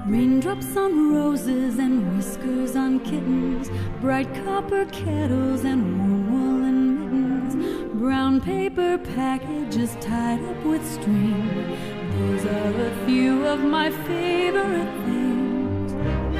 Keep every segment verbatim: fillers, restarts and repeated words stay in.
Raindrops on roses and whiskers on kittens, bright copper kettles and warm woolen mittens, brown paper packages tied up with string. Those are a few of my favorite things.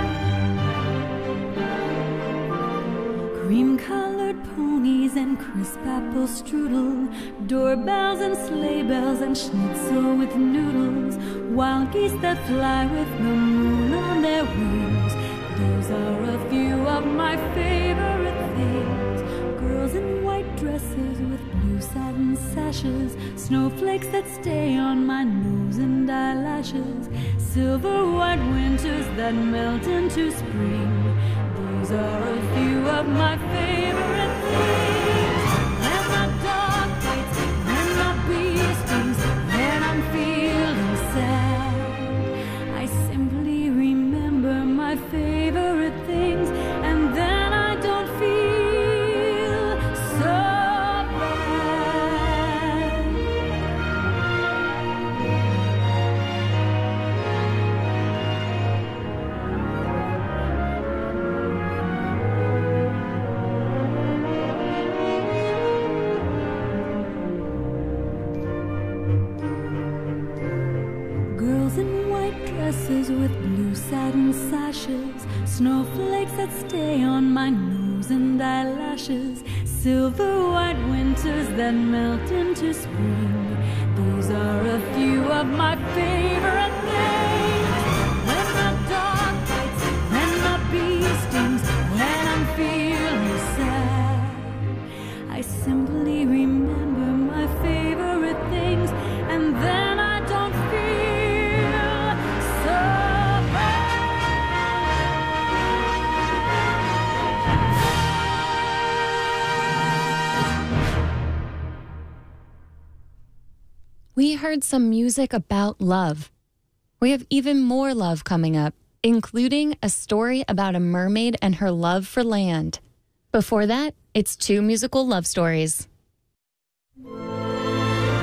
Cream-colored ponies and crisp apple strudel, doorbells and sleigh bells and schnitzel with noodles, wild geese that fly with the moon on their wings. Those are a few of my favorite things. Girls in white dresses with blue satin sashes, snowflakes that stay on my nose and eyelashes, silver white winters that melt into spring. Those are a few of my favorite things. When my dog bites, when my bee stings, when I'm feeling sad, I simply remember my favorite things, and then I don't feel so bad. Girls in white dresses with blue satin sashes, snowflakes that stay on my nose and eyelashes, silver white winters that melt into spring. Those are a few of my favorite things. When my dog bites, when my bee stings, when I'm feeling sad, I simply remember my favorite things, and then I don't feel so We heard some music about love. We have even more love coming up, including a story about a mermaid and her love for land. Before that, it's two musical love stories.